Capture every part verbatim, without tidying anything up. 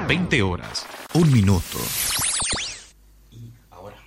veinte horas, un minuto. Y ahora.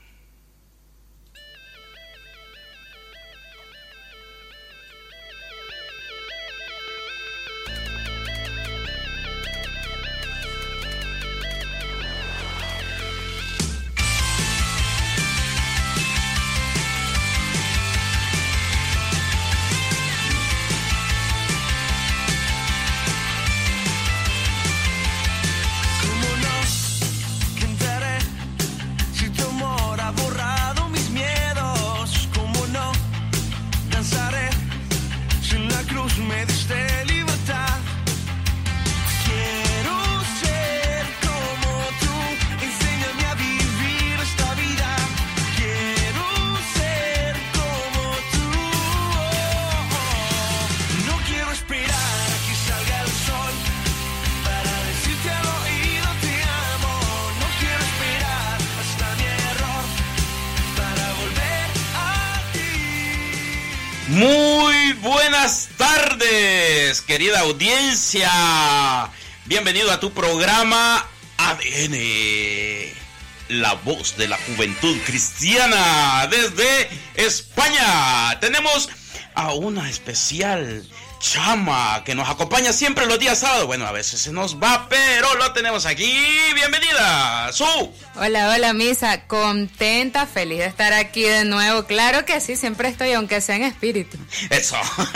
Muy buenas tardes, querida audiencia. Bienvenido a tu programa A D N, la voz de la juventud cristiana desde España. Tenemos a una especial chama que nos acompaña siempre los días sábados. Bueno, a veces se nos va, pero lo tenemos aquí. Bienvenida, Su. Hola, hola, Misa. Contenta, feliz de estar aquí de nuevo. Claro que sí, siempre estoy, aunque sea en espíritu. Eso.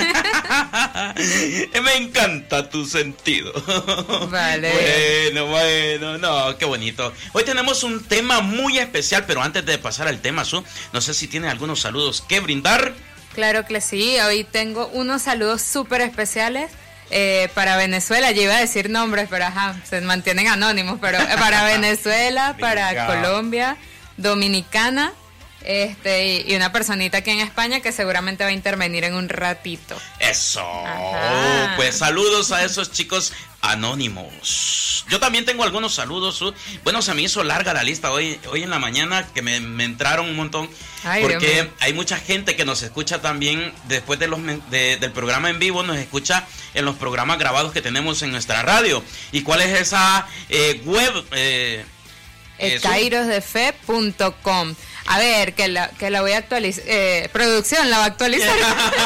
Me encanta tu sentido. Vale. Bueno, bueno, no, qué bonito. Hoy tenemos un tema muy especial, pero antes de pasar al tema, Su, no sé si tiene algunos saludos que brindar. Claro que sí, hoy tengo unos saludos súper especiales eh, para Venezuela. Yo iba a decir nombres, pero ajá, se mantienen anónimos, pero eh, para Venezuela, para Venga. Colombia, Dominicana, este y, y una personita aquí en España que seguramente va a intervenir en un ratito. Eso. Ajá. Pues saludos a esos chicos anónimos. Yo también tengo algunos saludos, Su. Bueno, se me hizo larga la lista hoy, hoy en la mañana, que me, me entraron un montón. Ay, porque hay mucha gente que nos escucha también después de los de, del programa en vivo, nos escucha en los programas grabados que tenemos en nuestra radio. ¿Y cuál es esa eh, web? Eh, eh, kairos de fe punto com. A ver, que la, que la voy a actualizar. Eh, producción la va a actualizar.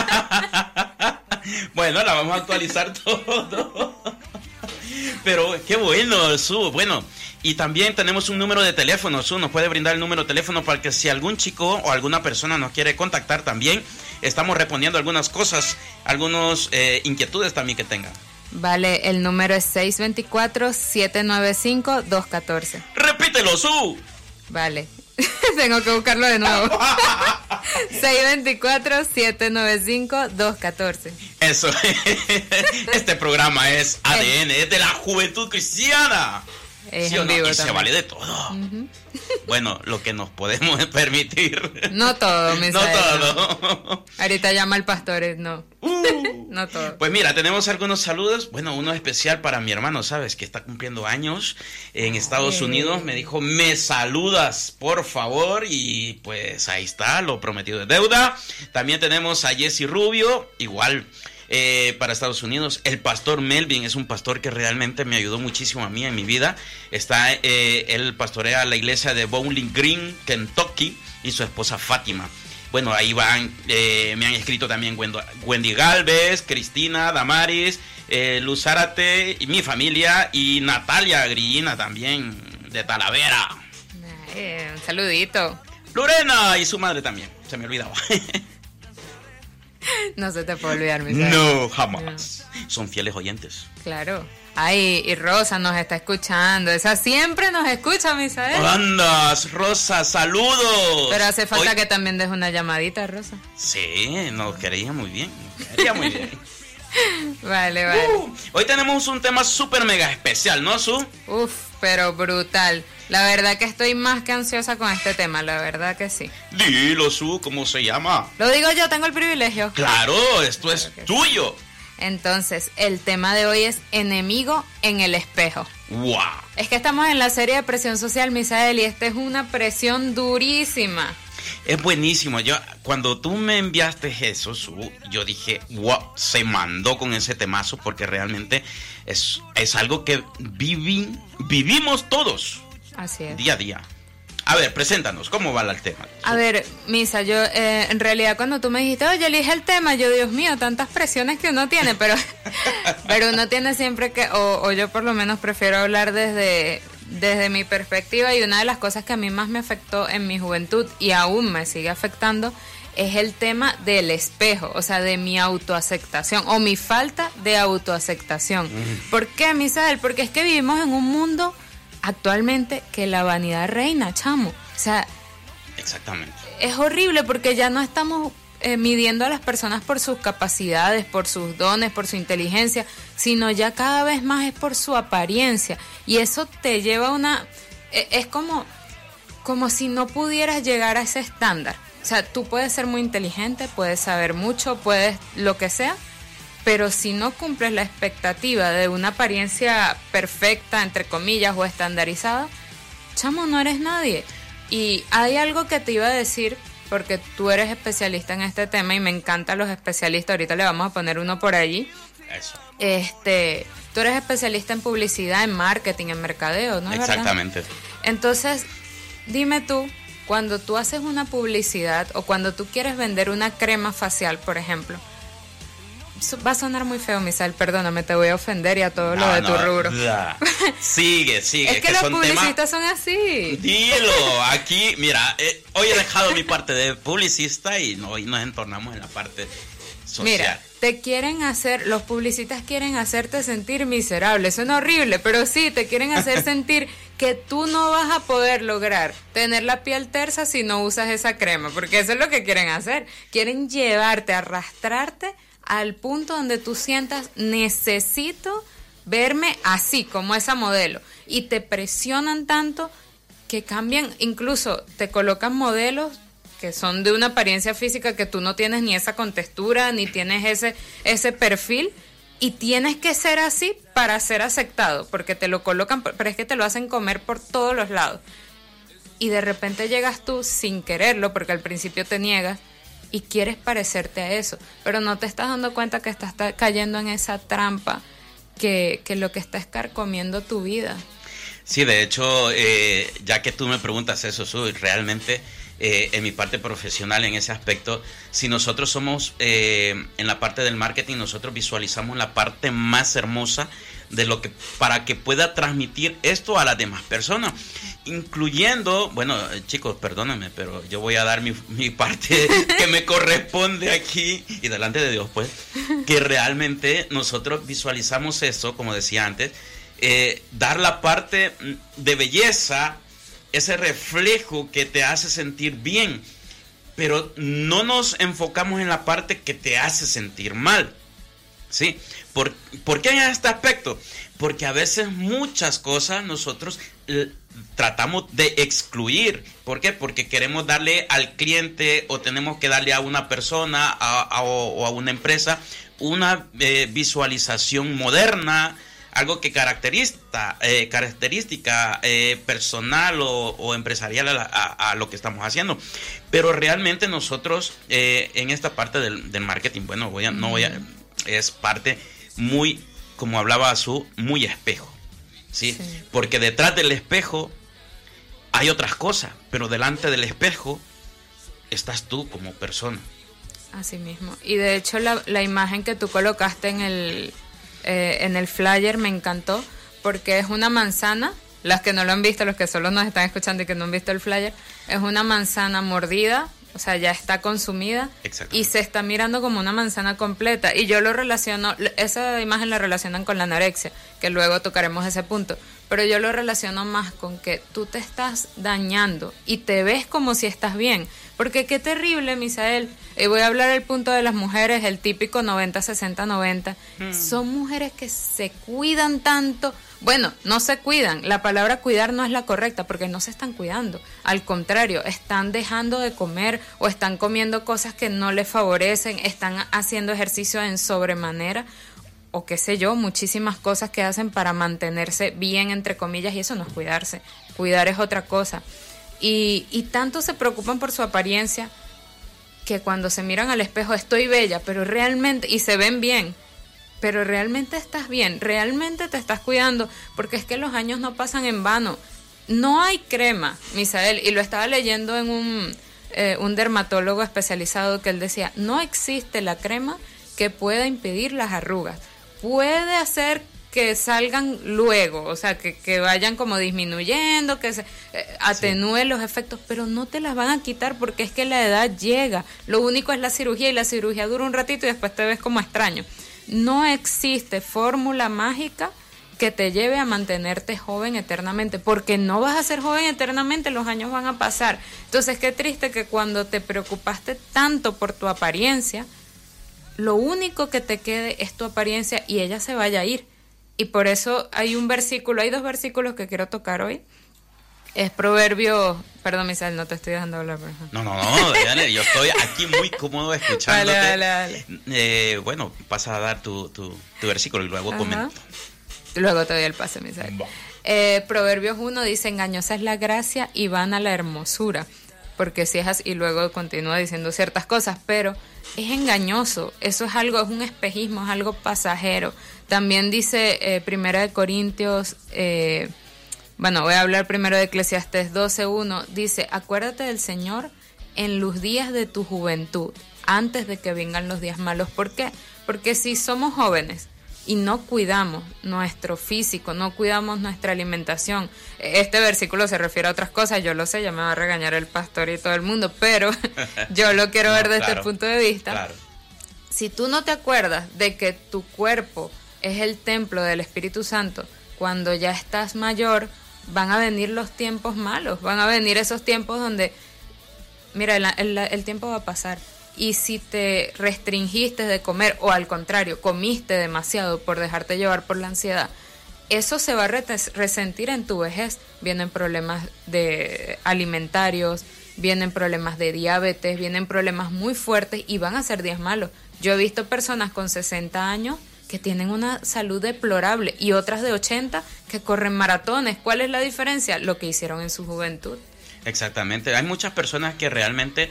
Bueno, la vamos a actualizar todo. Pero qué bueno, Su. Bueno, y también tenemos un número de teléfono, Su. Nos puede brindar el número de teléfono para que si algún chico o alguna persona nos quiere contactar también, estamos respondiendo algunas cosas, algunas eh, inquietudes también que tengan. Vale, el número es seis dos cuatro, siete nueve cinco, dos uno cuatro. Repítelo, Su. Vale. Tengo que buscarlo de nuevo. seis dos cuatro, siete nueve cinco, dos uno cuatro. Eso. Este programa es A D N, es de la juventud cristiana. Es ¿Sí en o no? vivo Y se también. vale de todo. Uh-huh. Bueno, lo que nos podemos permitir. No todo, mi No todo. Ahorita llama al pastor, no. Uh. No todo. Pues mira, tenemos algunos saludos. Bueno, uno especial para mi hermano, ¿sabes? Que está cumpliendo años en Estados Ay. Unidos. Me dijo, me saludas, por favor. Y pues ahí está, lo prometido es deuda. También tenemos a Jesse Rubio, igual. Eh, para Estados Unidos, el pastor Melvin es un pastor que realmente me ayudó muchísimo a mí en mi vida. Está, eh, él pastorea la iglesia de Bowling Green, Kentucky, y su esposa Fátima. Bueno, ahí van, eh, me han escrito también Wendy Galvez, Cristina, Damaris, eh, Luz Zárate, y mi familia, y Natalia Grillina también, de Talavera. Ay, un saludito. Lorena y su madre también, se me olvidaba. No se te puede olvidar, mi No, jamás. No. Son fieles oyentes. Claro. Ay, y Rosa nos está escuchando. Esa siempre nos escucha, Misael. Andas, Rosa, saludos. Pero hace falta Hoy... que también des una llamadita, Rosa. Sí, nos quería muy bien. Nos quería muy bien. Vale, vale. Uh, hoy tenemos un tema súper mega especial, ¿no, Su? Uf, pero brutal. La verdad que estoy más que ansiosa con este tema, la verdad que sí. Dilo, Su, ¿cómo se llama? Lo digo yo, tengo el privilegio. Claro, esto es tuyo. Entonces, el tema de hoy es enemigo en el espejo. ¡Wow! Es que estamos en la serie de presión social, Misael, y esta es una presión durísima. Es buenísimo. Yo, cuando tú me enviaste eso, Su, yo dije, wow, se mandó con ese temazo porque realmente es, es algo que vivi, vivimos todos. Así es. Día a día. A ver, preséntanos, ¿cómo va el tema? A ver, Misa, yo eh, en realidad cuando tú me dijiste, oye, elige el tema, yo, Dios mío, tantas presiones que uno tiene, pero, pero uno tiene siempre que, o, o yo por lo menos prefiero hablar desde, desde mi perspectiva, y una de las cosas que a mí más me afectó en mi juventud y aún me sigue afectando es el tema del espejo, o sea, de mi autoaceptación o mi falta de autoaceptación. Mm. ¿Por qué, Misael? Porque es que vivimos en un mundo actualmente que la vanidad reina, chamo. O sea, exactamente. Es horrible porque ya no estamos eh, midiendo a las personas por sus capacidades, por sus dones, por su inteligencia, sino ya cada vez más es por su apariencia. Y eso te lleva a una... Eh, es como, como si no pudieras llegar a ese estándar. O sea, tú puedes ser muy inteligente, puedes saber mucho, puedes lo que sea, pero si no cumples la expectativa de una apariencia perfecta, entre comillas, o estandarizada, chamo, no eres nadie. Y hay algo que te iba a decir, porque tú eres especialista en este tema y me encantan los especialistas, ahorita le vamos a poner uno por allí. Eso. Este, tú eres especialista en publicidad, en marketing, en mercadeo, ¿no? Exactamente. ¿Verdad? Entonces, dime tú, cuando tú haces una publicidad o cuando tú quieres vender una crema facial, por ejemplo, va a sonar muy feo, Misael, perdóname, te voy a ofender y a todo no, lo de no, tu rubro. Da. Sigue, sigue. Es que, que los publicistas temas... son así. Dilo, aquí, mira, eh, hoy he dejado mi parte de publicista y hoy nos entornamos en la parte social. Mira, te quieren hacer, los publicistas quieren hacerte sentir miserable, suena horrible, pero sí, te quieren hacer sentir que tú no vas a poder lograr tener la piel tersa si no usas esa crema, porque eso es lo que quieren hacer. Quieren llevarte, arrastrarte al punto donde tú sientas, necesito verme así, como esa modelo. Y te presionan tanto que cambian, incluso te colocan modelos que son de una apariencia física que tú no tienes ni esa contextura, ni tienes ese, ese perfil, y tienes que ser así para ser aceptado, porque te lo colocan, pero es que te lo hacen comer por todos los lados. Y de repente llegas tú sin quererlo, porque al principio te niegas, y quieres parecerte a eso, pero no te estás dando cuenta que estás cayendo en esa trampa que, que lo que está es carcomiendo tu vida. Sí, de hecho, eh, ya que tú me preguntas eso, Su, realmente eh, en mi parte profesional en ese aspecto, si nosotros somos eh, en la parte del marketing, nosotros visualizamos la parte más hermosa de lo que para que pueda transmitir esto a las demás personas, incluyendo, bueno, chicos, perdónenme, pero yo voy a dar mi, mi parte que me corresponde aquí y delante de Dios, pues, que realmente nosotros visualizamos eso, como decía antes, eh, dar la parte de belleza, ese reflejo que te hace sentir bien, pero no nos enfocamos en la parte que te hace sentir mal. ¿Sí? ¿Por, ¿Por qué en este aspecto? Porque a veces muchas cosas nosotros eh, tratamos de excluir. ¿Por qué? Porque queremos darle al cliente o tenemos que darle a una persona a, a, o a una empresa una eh, visualización moderna, algo que caracteriza, eh, característica eh, personal o, o empresarial a, a, a lo que estamos haciendo. Pero realmente nosotros eh, en esta parte del, del marketing, bueno, voy a, no voy a... es parte muy, como hablaba Su, muy espejo, ¿sí? Sí. Porque detrás del espejo hay otras cosas, pero delante del espejo estás tú como persona. Así mismo. Y de hecho la, la imagen que tú colocaste en el, eh, en el flyer me encantó, porque es una manzana, las que no lo han visto, los que solo nos están escuchando y que no han visto el flyer, es una manzana mordida, o sea, ya está consumida y se está mirando como una manzana completa. Y yo lo relaciono, esa imagen la relacionan con la anorexia, que luego tocaremos ese punto. Pero yo lo relaciono más con que tú te estás dañando y te ves como si estás bien. Porque qué terrible, Misael. Y voy a hablar del punto de las mujeres, el típico noventa, sesenta, noventa. Hmm. Son mujeres que se cuidan tanto. Bueno, no se cuidan. La palabra cuidar no es la correcta porque no se están cuidando. Al contrario, están dejando de comer o están comiendo cosas que no les favorecen, están haciendo ejercicio en sobremanera o qué sé yo, muchísimas cosas que hacen para mantenerse bien, entre comillas, y eso no es cuidarse. Cuidar es otra cosa. y, y tanto se preocupan por su apariencia que cuando se miran al espejo, estoy bella, pero realmente, y se ven bien, pero realmente estás bien, realmente te estás cuidando, porque es que los años no pasan en vano. No hay crema, Misael, y lo estaba leyendo en un, eh, un dermatólogo especializado que él decía, no existe la crema que pueda impedir las arrugas. Puede hacer que salgan luego, o sea, que, que vayan como disminuyendo, que se eh, atenúe sí. los efectos, pero no te las van a quitar porque es que la edad llega. Lo único es la cirugía y la cirugía dura un ratito y después te ves como extraño. No existe fórmula mágica que te lleve a mantenerte joven eternamente, porque no vas a ser joven eternamente, los años van a pasar. Entonces, qué triste que cuando te preocupaste tanto por tu apariencia, lo único que te quede es tu apariencia y ella se vaya a ir. Y por eso hay un versículo, hay dos versículos que quiero tocar hoy. Es Proverbios, perdón, Misael, no te estoy dejando hablar, por ejemplo. No, no, no, dale, yo estoy aquí muy cómodo escuchándote. Dale, dale, dale. Eh, bueno, pasa a dar tu, tu, tu versículo y luego Ajá. comento. Luego te doy el pase, Misael. Eh, Proverbios uno dice, engañosa es la gracia y vana la hermosura. Porque si es así, y luego continúa diciendo ciertas cosas, pero es engañoso, eso es algo, es un espejismo, es algo pasajero. También dice eh, Primera de Corintios, eh, bueno, voy a hablar primero de Eclesiastés doce uno, dice, acuérdate del Señor en los días de tu juventud, antes de que vengan los días malos. ¿Por qué? Porque si somos jóvenes y no cuidamos nuestro físico, no cuidamos nuestra alimentación. Este versículo se refiere a otras cosas, yo lo sé, ya me va a regañar el pastor y todo el mundo, pero yo lo quiero no, ver desde claro, este punto de vista. Claro. Si tú no te acuerdas de que tu cuerpo es el templo del Espíritu Santo, cuando ya estás mayor, van a venir los tiempos malos, van a venir esos tiempos donde, mira, el, el, el tiempo va a pasar. Y si te restringiste de comer, o al contrario, comiste demasiado por dejarte llevar por la ansiedad, eso se va a resentir en tu vejez. Vienen problemas de alimentarios, vienen problemas de diabetes, vienen problemas muy fuertes y van a ser días malos. Yo he visto personas con sesenta años que tienen una salud deplorable y otras de ochenta que corren maratones. ¿Cuál es la diferencia? Lo que hicieron en su juventud. Exactamente. Hay muchas personas que realmente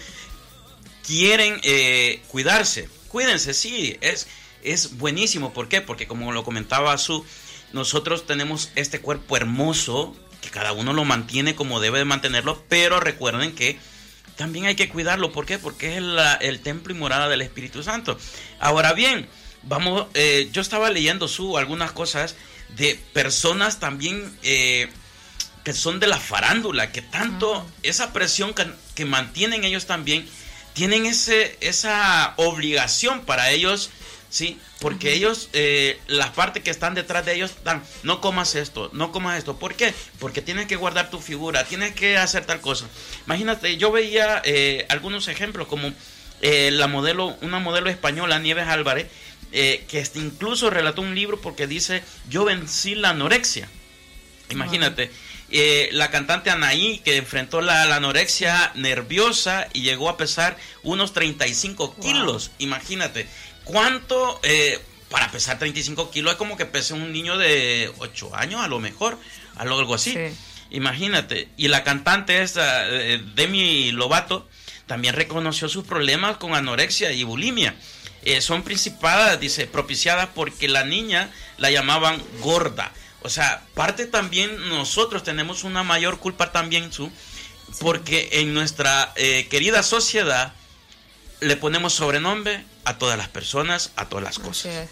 quieren eh, cuidarse. Cuídense, sí, es, es buenísimo. ¿Por qué? Porque como lo comentaba Su, nosotros tenemos este cuerpo hermoso, que cada uno lo mantiene como debe de mantenerlo, pero recuerden que también hay que cuidarlo. ¿Por qué? Porque es la, el templo y morada del Espíritu Santo. Ahora bien, vamos, eh, yo estaba leyendo Su algunas cosas de personas también eh, que son de la farándula, que tanto uh-huh. esa presión que, que mantienen ellos también, tienen ese esa obligación para ellos, sí, porque uh-huh. ellos, eh, las partes que están detrás de ellos, dan, no comas esto, no comas esto. ¿Por qué? Porque tienes que guardar tu figura, tienes que hacer tal cosa. Imagínate, yo veía eh, algunos ejemplos como eh, la modelo, una modelo española, Nieves Álvarez, eh, que incluso relató un libro porque dice, yo vencí la anorexia. Imagínate. Uh-huh. Eh, la cantante Anaí, que enfrentó la, la anorexia nerviosa y llegó a pesar unos treinta y cinco kilos. Wow. Imagínate, ¿cuánto? Eh, para pesar treinta y cinco kilos es como que pese un niño de ocho años a lo mejor, algo así. Sí. Imagínate. Y la cantante esta, eh, Demi Lovato, también reconoció sus problemas con anorexia y bulimia. Eh, son principadas, dice, propiciadas porque la niña la llamaban gorda. O sea, parte también, nosotros tenemos una mayor culpa también, Su, porque en nuestra eh, querida sociedad le ponemos sobrenombre a todas las personas, a todas las cosas. Así es,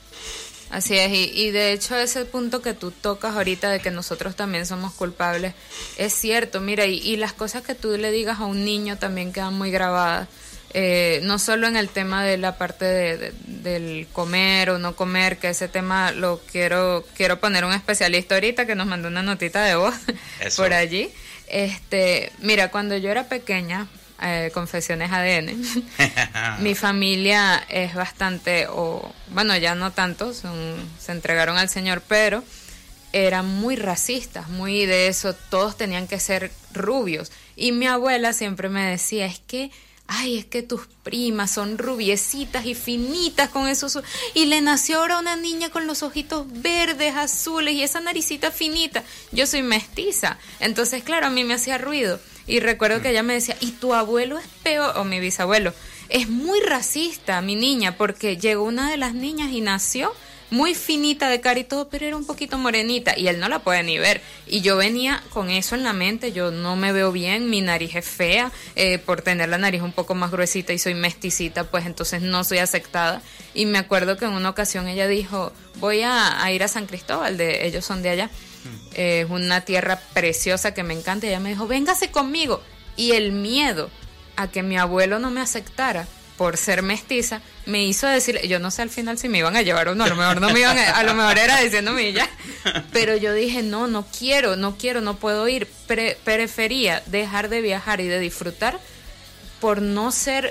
Así es y, y de hecho ese punto que tú tocas ahorita de que nosotros también somos culpables, es cierto, mira, y, y las cosas que tú le digas a un niño también quedan muy grabadas. Eh, no solo en el tema de la parte de, de, del comer o no comer, que ese tema lo quiero quiero poner un especialista ahorita que nos mandó una notita de voz por allí. Este, mira, cuando yo era pequeña, eh, confesiones A D N, mi familia es bastante, o bueno, ya no tanto, son, se entregaron al Señor, pero eran muy racistas, muy de eso, todos tenían que ser rubios. Y mi abuela siempre me decía, es que ay, es que tus primas son rubiecitas y finitas con esos... Y le nació ahora una niña con los ojitos verdes, azules y esa naricita finita. Yo soy mestiza. Entonces, claro, a mí me hacía ruido. Y recuerdo que ella me decía, y tu abuelo es peor, o mi bisabuelo, es muy racista, mi niña, porque llegó una de las niñas y nació muy finita de cara y todo, pero era un poquito morenita y él no la puede ni ver. Y yo venía con eso en la mente, yo no me veo bien, mi nariz es fea, eh, por tener la nariz un poco más gruesita y soy mesticita, pues entonces no soy aceptada. Y me acuerdo que en una ocasión ella dijo, voy a, a ir a San Cristóbal, de ellos son de allá, eh, es una tierra preciosa que me encanta, y ella me dijo, véngase conmigo. Y el miedo a que mi abuelo no me aceptara por ser mestiza, me hizo decir, yo no sé al final si me iban a llevar o no, a lo mejor no me iban a, a lo mejor era diciéndome ya, pero yo dije, no, no quiero, no quiero, no puedo ir, Pre- prefería dejar de viajar y de disfrutar por no ser,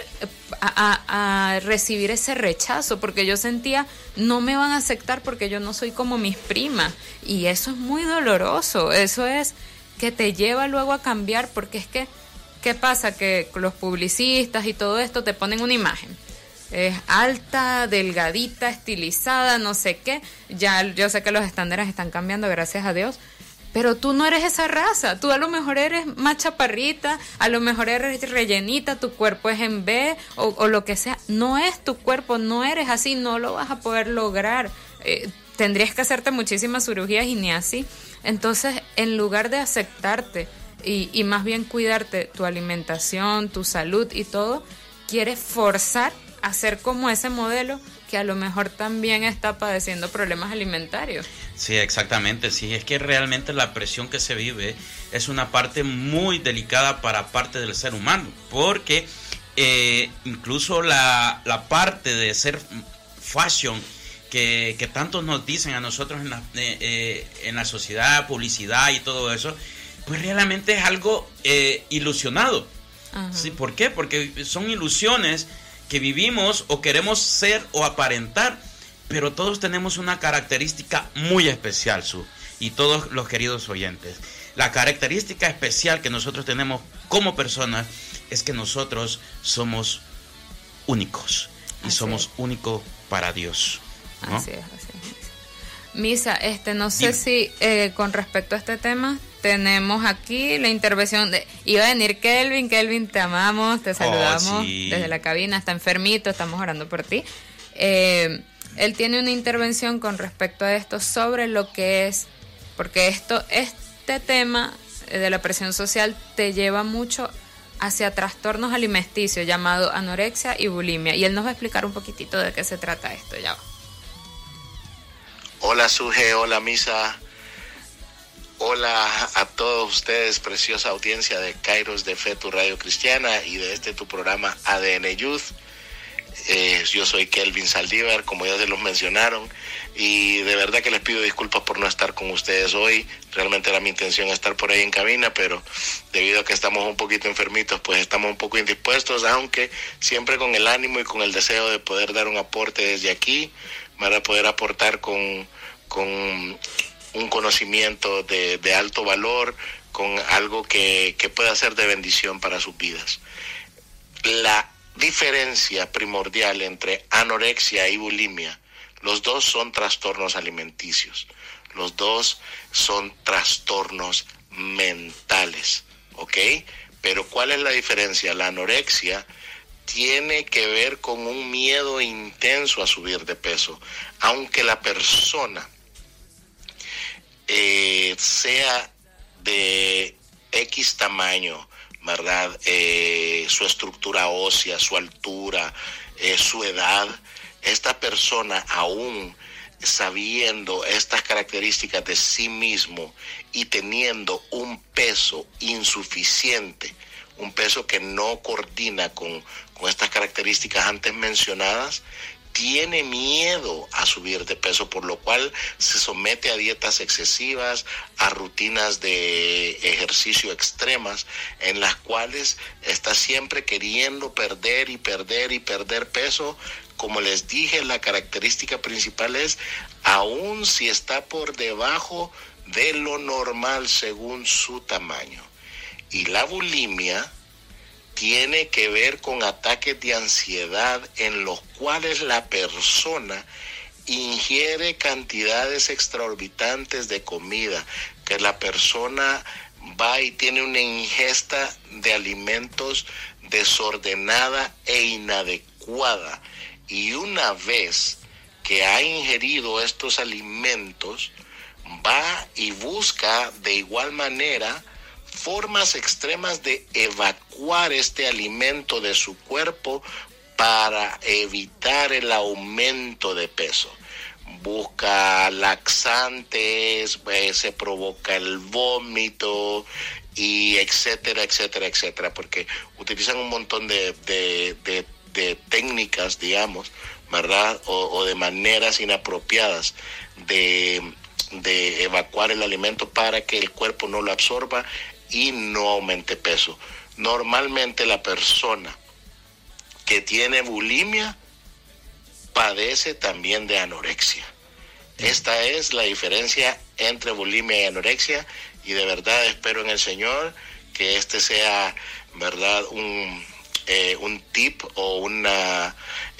a, a, a recibir ese rechazo, porque yo sentía, no me van a aceptar porque yo no soy como mis primas, y eso es muy doloroso, eso es que te lleva luego a cambiar, porque es que ¿qué pasa? Que los publicistas y todo esto te ponen una imagen. Es alta, delgadita, estilizada, no sé qué. Ya yo sé que los estándares están cambiando, gracias a Dios. Pero tú no eres esa raza. Tú a lo mejor eres más chaparrita, a lo mejor eres rellenita, tu cuerpo es en B o, o lo que sea. No es tu cuerpo, no eres así, no lo vas a poder lograr. Eh, tendrías que hacerte muchísimas cirugías y ni así. Entonces, en lugar de aceptarte, Y, y más bien cuidarte tu alimentación, tu salud y todo, quieres forzar a ser como ese modelo que a lo mejor también está padeciendo problemas alimentarios. Sí, exactamente, sí, es que realmente la presión que se vive es una parte muy delicada para parte del ser humano, porque eh, incluso la, la parte de ser fashion, que, que tanto nos dicen a nosotros en la, eh, eh, en la sociedad, publicidad y todo eso, pues realmente es algo eh, ilusionado. ¿Sí? ¿Por qué? Porque son ilusiones que vivimos o queremos ser o aparentar, pero todos tenemos una característica muy especial, Su, y todos los queridos oyentes. La característica especial que nosotros tenemos como personas es que nosotros somos únicos y así somos es. Únicos para Dios, ¿no? Así es, así es. Misa, este, no sé Dime. si eh, con respecto a este tema tenemos aquí la intervención de, iba a venir Kelvin, Kelvin, te amamos, te saludamos oh, sí. desde la cabina, está enfermito, estamos orando por ti. Eh, él tiene una intervención con respecto a esto sobre lo que es, porque esto, este tema de la presión social te lleva mucho hacia trastornos alimenticios llamado anorexia y bulimia, y él nos va a explicar un poquitito de qué se trata esto. Ya va. Hola Suje, hola Misa, hola a todos ustedes, preciosa audiencia de Kairos de Fe, tu radio cristiana, y de este tu programa A D N Youth. Eh, yo soy Kelvin Saldívar, como ya se los mencionaron, y de verdad que les pido disculpas por no estar con ustedes hoy. Realmente era mi intención estar por ahí en cabina, pero debido a que estamos un poquito enfermitos, pues estamos un poco indispuestos, aunque siempre con el ánimo y con el deseo de poder dar un aporte desde aquí, para poder aportar con, con un conocimiento de, de alto valor, con algo que, que pueda ser de bendición para sus vidas. La diferencia primordial entre anorexia y bulimia, los dos son trastornos alimenticios, los dos son trastornos mentales, ¿ok? Pero ¿cuál es la diferencia? La anorexia tiene que ver con un miedo intenso a subir de peso, aunque la persona eh, sea de X tamaño, ¿verdad? Eh, su estructura ósea, su altura, eh, su edad, esta persona aún sabiendo estas características de sí mismo y teniendo un peso insuficiente, un peso que no coordina con, con estas características antes mencionadas, tiene miedo a subir de peso, por lo cual se somete a dietas excesivas, a rutinas de ejercicio extremas, en las cuales está siempre queriendo perder y perder y perder peso. Como les dije, la característica principal es, aun si está por debajo de lo normal según su tamaño. Y la bulimia tiene que ver con ataques de ansiedad en los cuales la persona ingiere cantidades extraorbitantes de comida, que la persona va y tiene una ingesta de alimentos desordenada e inadecuada. Y una vez que ha ingerido estos alimentos, va y busca de igual manera formas extremas de evacuar este alimento de su cuerpo para evitar el aumento de peso. Busca laxantes, pues, se provoca el vómito, y etcétera, etcétera, etcétera, porque utilizan un montón de, de, de, de técnicas, digamos, ¿verdad? O, o de maneras inapropiadas de, de evacuar el alimento para que el cuerpo no lo absorba y no aumente peso. Normalmente la persona que tiene bulimia padece también de anorexia. Esta es la diferencia entre bulimia y anorexia, y de verdad espero en el Señor que este sea, verdad, un, eh, un tip o una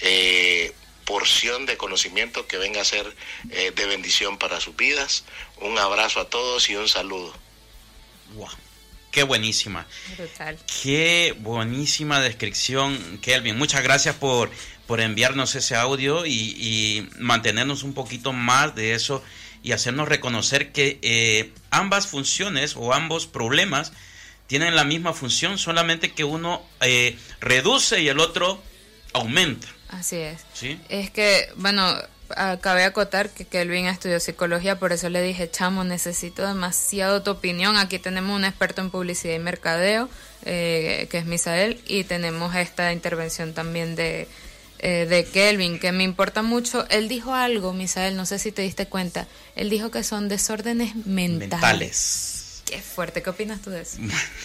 eh, porción de conocimiento que venga a ser eh, de bendición para sus vidas. Un abrazo a todos y un saludo. Wow. Qué buenísima. Brutal. Qué buenísima descripción, Kelvin. Muchas gracias por, por enviarnos ese audio y, y mantenernos un poquito más de eso y hacernos reconocer que eh, ambas funciones o ambos problemas tienen la misma función, solamente que uno eh, reduce y el otro aumenta. Así es. ¿Sí? Es que, bueno, acabé acotar que Kelvin estudió psicología, por eso le dije, chamo, necesito demasiado tu opinión. Aquí tenemos un experto en publicidad y mercadeo, eh, que es Misael, y tenemos esta intervención también de, eh, de Kelvin, que me importa mucho. Él dijo algo, Misael, no sé si te diste cuenta, él dijo que son desórdenes mentales. Mentales. Qué fuerte, ¿qué opinas tú de eso?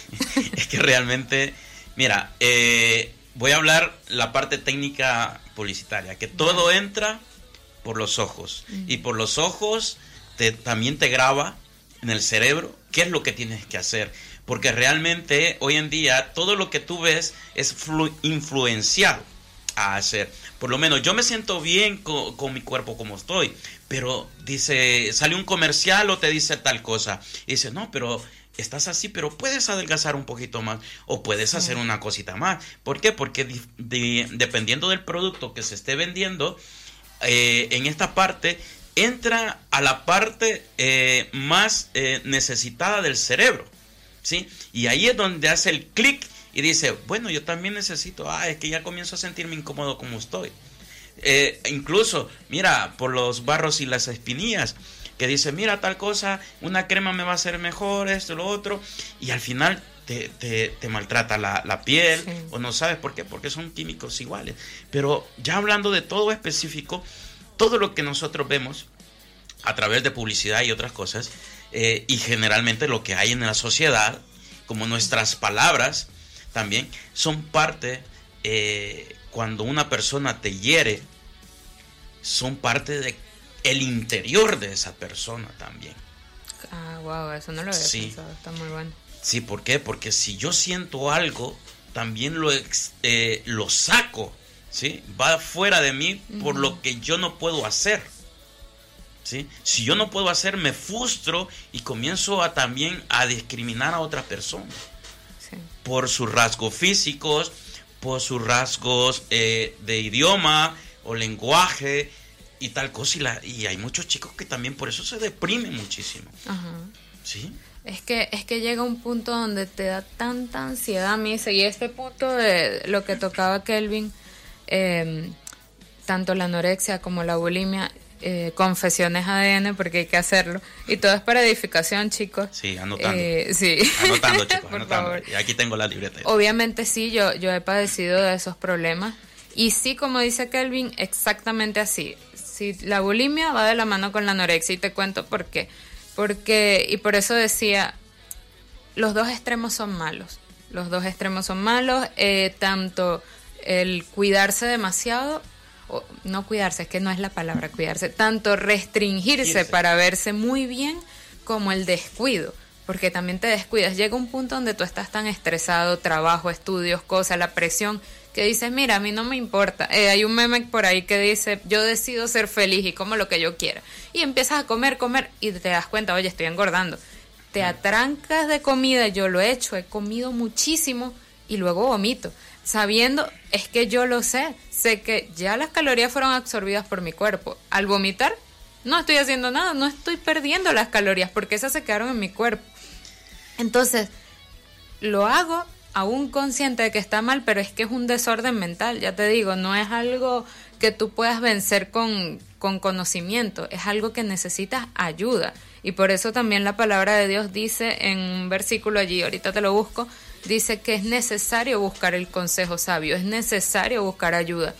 Es que realmente, mira, eh, voy a hablar la parte técnica publicitaria, que todo vale. entra por los ojos, uh-huh. y por los ojos te, también te graba en el cerebro qué es lo que tienes que hacer, porque realmente hoy en día todo lo que tú ves es flu- influenciado a hacer. Por lo menos yo me siento bien con, con mi cuerpo como estoy, pero dice, sale un comercial o te dice tal cosa, y dice, no, pero estás así, pero puedes adelgazar un poquito más, o puedes hacer uh-huh. una cosita más. ¿Por qué? Porque di- de, dependiendo del producto que se esté vendiendo, Eh, en esta parte entra a la parte eh, más eh, necesitada del cerebro, ¿sí? Y ahí es donde hace el clic y dice, bueno, yo también necesito, ah, es que ya comienzo a sentirme incómodo como estoy. Eh, incluso, mira, por los barros y las espinillas, que dice, mira, tal cosa, una crema me va a hacer mejor, esto, lo otro, y al final te, te, te maltrata la, la piel, sí. o no sabes por qué, porque son químicos iguales. Pero ya hablando de todo específico, todo lo que nosotros vemos a través de publicidad y otras cosas, eh, y generalmente lo que hay en la sociedad, como nuestras palabras también, son parte, eh, cuando una persona te hiere, son parte de el interior de esa persona también. Ah, wow, eso no lo había sí. pensado, está muy bueno. Sí, ¿por qué? Porque si yo siento algo, también lo, ex, eh, lo saco, ¿sí? Va fuera de mí por uh-huh. lo que yo no puedo hacer, ¿sí? Si yo no puedo hacer, me frustro y comienzo a también a discriminar a otras personas. Sí. Por sus rasgos físicos, por sus rasgos eh, de idioma o lenguaje y tal cosa. Y, la, y hay muchos chicos que también por eso se deprimen muchísimo. Uh-huh. ¿Sí? Es que, es que llega un punto donde te da tanta ansiedad, Misa, y este punto de lo que tocaba Kelvin, eh, tanto la anorexia como la bulimia, eh, confesiones A D N, porque hay que hacerlo, y todo es para edificación, chicos. Sí, anotando. Eh, sí. Anotando, chicos, Por anotando. favor. Y aquí tengo la libreta. Obviamente sí, yo, yo he padecido de esos problemas, y sí, como dice Kelvin, exactamente así. Si la bulimia va de la mano con la anorexia, y te cuento por qué. Porque, y por eso decía, los dos extremos son malos. Los dos extremos son malos, eh, tanto el cuidarse demasiado, o no cuidarse, es que no es la palabra cuidarse, tanto restringirse Irse. para verse muy bien, como el descuido, porque también te descuidas. Llega un punto donde tú estás tan estresado, trabajo, estudios, cosas, la presión, que dices, mira, a mí no me importa. Eh, hay un meme por ahí que dice, yo decido ser feliz y como lo que yo quiera. Y empiezas a comer, comer, y te das cuenta, oye, estoy engordando. te atrancas de comida, yo lo he hecho, he comido muchísimo y luego vomito, sabiendo, es que yo lo sé, sé que ya las calorías fueron absorbidas por mi cuerpo. Al vomitar, no estoy haciendo nada, no estoy perdiendo las calorías porque esas se quedaron en mi cuerpo. Entonces, lo hago aún consciente de que está mal, pero es que es un desorden mental, ya te digo, no es algo que tú puedas vencer con, con conocimiento, es algo que necesitas ayuda. Y por eso también la palabra de Dios dice en un versículo allí, ahorita te lo busco, dice que es necesario buscar el consejo sabio, es necesario buscar ayuda.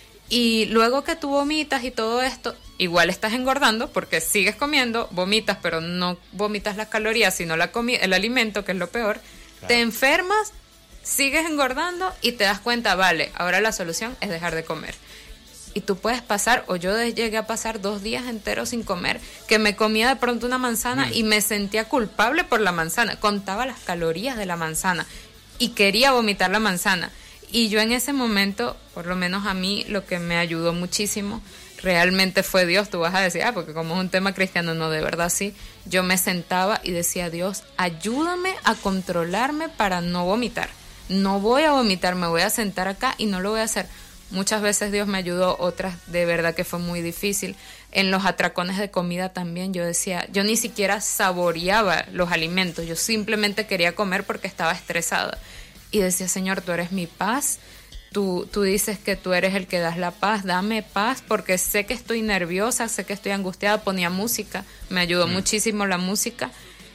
Y luego que tú vomitas y todo esto, igual estás engordando porque sigues comiendo, vomitas, pero no vomitas las calorías, sino la comi- el alimento, que es lo peor. Claro. Te enfermas, sigues engordando y te das cuenta, vale, ahora la solución es dejar de comer. Y tú puedes pasar, o yo llegué a pasar dos días enteros sin comer, que me comía de pronto una manzana mm. y me sentía culpable por la manzana, contaba las calorías de la manzana y quería vomitar la manzana. Y yo en ese momento, por lo menos a mí, lo que me ayudó muchísimo realmente fue Dios. Tú vas a decir, ah, porque como es un tema cristiano, no, de verdad sí. Yo me sentaba y decía, Dios, ayúdame a controlarme para no vomitar. No voy a vomitar, me voy a sentar acá y no lo voy a hacer. Muchas veces Dios me ayudó, otras de verdad que fue muy difícil. En los atracones de comida también yo decía, yo ni siquiera saboreaba los alimentos, yo simplemente quería comer porque estaba estresada. Y decía, Señor, tú eres mi paz, tú, tú dices que tú eres el que das la paz, dame paz porque sé que estoy nerviosa, sé que estoy angustiada. Ponía música, me ayudó mm. muchísimo la música.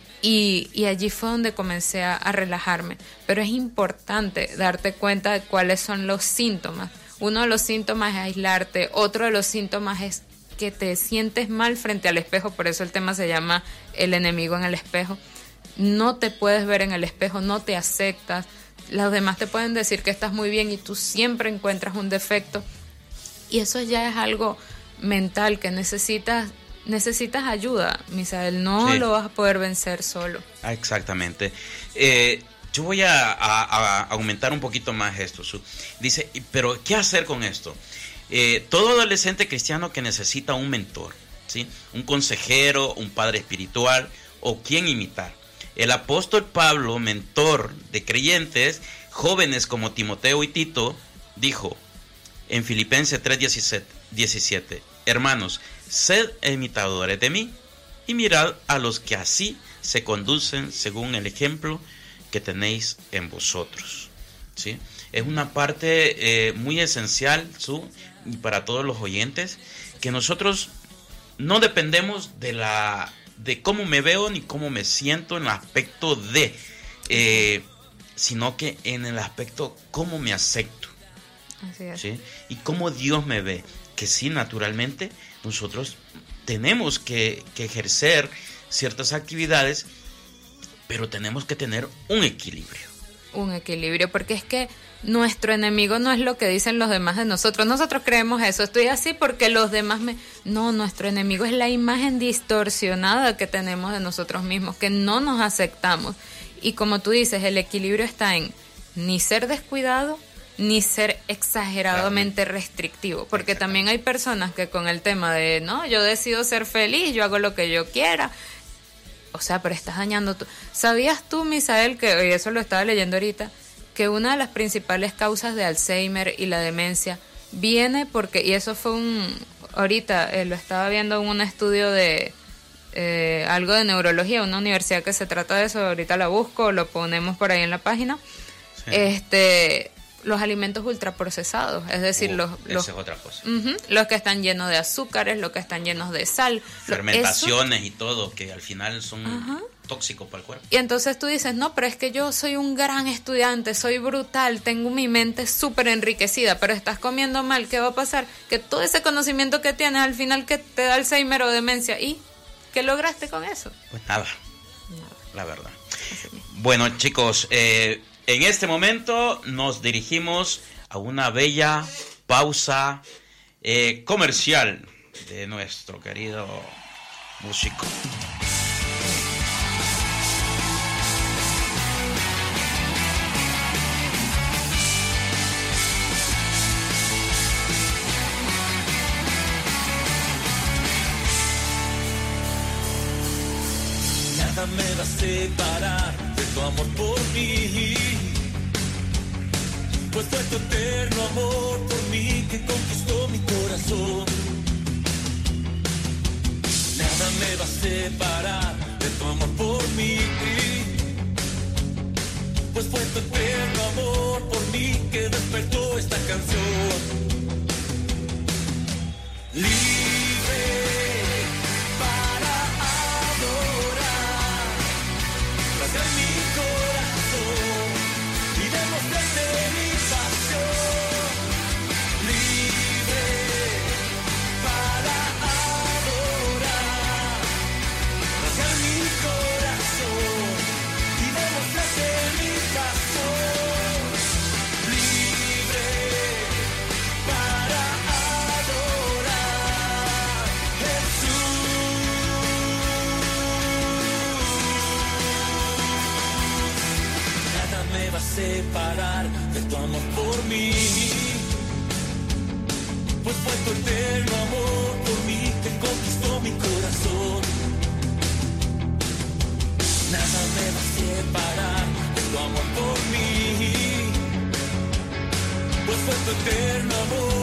Y, y allí fue donde comencé a, a relajarme. Pero es importante darte cuenta de cuáles son los síntomas. Uno de los síntomas es aislarte, otro de los síntomas es que te sientes mal frente al espejo, por eso el tema se llama el enemigo en el espejo. No te puedes ver en el espejo, no te aceptas, los demás te pueden decir que estás muy bien y tú siempre encuentras un defecto. Y eso ya es algo mental que necesitas, necesitas ayuda, Misael, no sí. lo vas a poder vencer solo. Ah, exactamente. Eh... Yo voy a, a, a aumentar un poquito más esto. Dice, pero ¿qué hacer con esto? Eh, todo adolescente cristiano que necesita un mentor, ¿sí? Un consejero, un padre espiritual o quien imitar. El apóstol Pablo, mentor de creyentes, jóvenes como Timoteo y Tito, dijo en Filipenses tres diecisiete, hermanos, sed imitadores de mí y mirad a los que así se conducen según el ejemplo que tenéis en vosotros, ¿sí? Es una parte eh, muy esencial, Su, y para todos los oyentes, que nosotros no dependemos de la de cómo me veo ni cómo me siento en el aspecto de, eh, sino que en el aspecto cómo me acepto. Así es. ¿Sí? Y cómo Dios me ve, que sí, naturalmente, nosotros tenemos que, que ejercer ciertas actividades, pero tenemos que tener un equilibrio. Un equilibrio, porque es que nuestro enemigo no es lo que dicen los demás de nosotros. Nosotros creemos eso, estoy así porque los demás me... No, nuestro enemigo es la imagen distorsionada que tenemos de nosotros mismos, que no nos aceptamos. Y como tú dices, el equilibrio está en ni ser descuidado, ni ser exageradamente claro. restrictivo. Porque también hay personas que con el tema de, no, yo decido ser feliz, yo hago lo que yo quiera... O sea, pero estás dañando tú. ¿Sabías tú, Misael, que, y eso lo estaba leyendo ahorita, que una de las principales causas de Alzheimer y la demencia viene porque, y eso fue un, ahorita eh, lo estaba viendo en un estudio de eh, algo de neurología, una universidad que se trata de eso, ahorita la busco, lo ponemos por ahí en la página, sí. este... los alimentos ultraprocesados, es decir, uh, los, los, esa es otra cosa. Uh-huh, los que están llenos de azúcares, los que están llenos de sal. Fermentaciones eso, y todo, que al final son uh-huh. tóxicos para el cuerpo. Y entonces tú dices, no, pero es que yo soy un gran estudiante, soy brutal, tengo mi mente súper enriquecida, pero estás comiendo mal, ¿qué va a pasar? Que todo ese conocimiento que tienes, al final que te da Alzheimer o demencia, ¿y qué lograste con eso? Pues nada, nada. La verdad. Bueno, chicos, eh... en este momento nos dirigimos a una bella pausa eh, comercial de nuestro querido músico. Nada me va a separar de tu amor por mí. Pues fue tu eterno amor por mí que conquistó mi corazón. Nada me va a separar de tu amor por mí. Pues fue tu eterno amor por mí que despertó esta canción. Libre para adorar, rasgar mi corazón y demostrarte mi pasión. Libre para adorar, rasgar mi corazón y demostrarte mi pasión. Libre para adorar, Jesús. Nada me va a separar de tu amor por mí. Pues fue tu eterno amor por mí que conquistó mi corazón. Nada me va a separar de tu amor por mí. Pues fue tu eterno amor